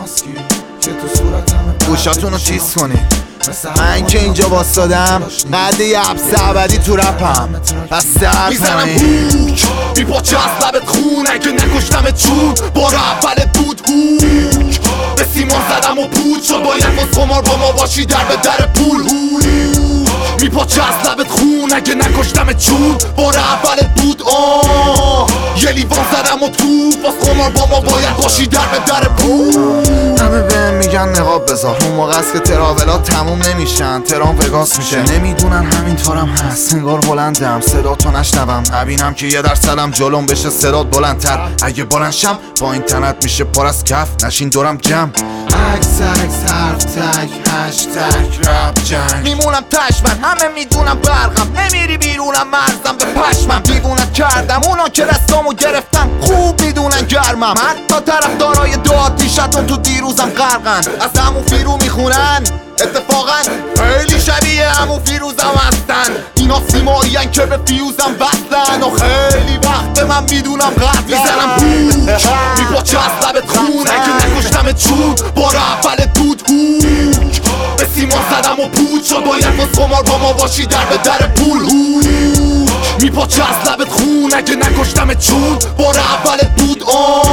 ماسکی که تو صورتم گوشاتونو تیز کنی. من که اینجا باستادم قد یه حبس ابدی تو رپم پس در میزنم هوک بی پاچه از لبت خون اگه نکشتمت چون بار اولت بود هوک به سیمان زدم و پود شد باید باز خمار با ما باشی در به در پول بی پاچه از لبت خون اگه نکشتمت چون بار اولت بود یه لیوان زدم و تو باز خمار با ما باید باشی در به در پول. همه بهم میگن نقاب بذار، اون موقع است که تراولات تموم نمیشن، ترام وگاس میشه. نمیدونن همینطورم هست، انگار بلندم صدا تو نشنوم، نبینم که 1% جلوم بشه صدات بلندتر. اگه بلند شم با این تنت میشه پر از کف، نشین دورم جمع. عکس حرف تک هشتگ رپ جنگ. میمونم تشمن همه میدونم برقم، نمیری بیرونم مرزم به پشمم. دیوونت کردم اونا که دستامو گرفتن خوب میدونن گرمم. حتی طرفدارای دو آتیشتون تو دیروزم غرقن، از عمو فیرو میخونن اتفاقا خیلی شبیه عمو فیروزم هستن. اینا سیمایین که به فیوزم وصلن و خیلی وقت من میدونم قد میزنم هوک بی پاچه از لبت خون اگه نکشتمت چون بار اولت بود هوک به سیمان زدم و پود شد باید باز خمار با ما باشی در به در پول می پاچه از لبت خون اگه نکشتمت چون بار اولت بود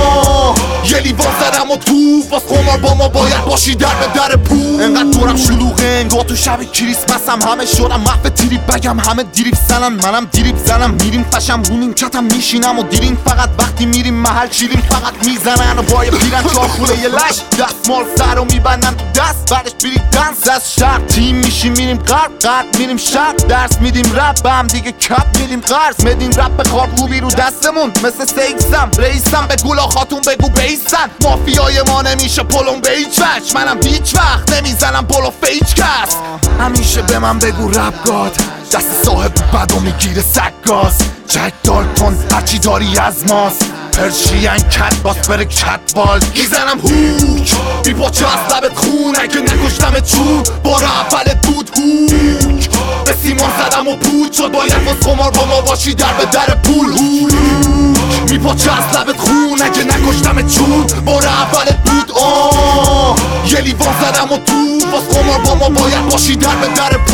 یه لیوان زدم و تو باز خمار با ما باید باشی در به در پول. انقدر دورم شلوغه انگار تو شب کریسمسم، همه شدم محو تریپ بگم، همه دیریب زنن منم دیریب زنم. میریم فشم رو نیمکتم میشینم و دیرین فقط وقتی میریم محل شیرین فقط میزنن و بای پیرن چار خوله یه لش دستمال سر رو میبندن تو دست بعدش بیریم دنس از شرق تیم میشیم میریم غرب میریم شرق درس میدیم رپ به هم دیگه کپ میدیم قرض میدیم رپ به خواب روبی رو دستمون مثل سیکسم رئیسم به گولا خاتون بگو بیسن. مافیای ما نمیشه پلم به هیچ وجه، منم هیچ وقت نمیزنم پلو فیچ کس. همیشه به من بگو رپ گاد، دست صاحب بدو میگیره سگاز. جک دالتون هرچی داری از ماست، پرشین کت باس بره کتبال. میزنم هوک بی پاچه از لبت خون اگه نکشتمت چون بار اولت بود هوک به سیمان زدم و پود شد باید باز خمار با ما باشی در به در پول بی پاچه از لبت خون اگه نکشتمت چون بار اولت بود یه لیوان زدم و تو باز خمار با ما باید باشی در به در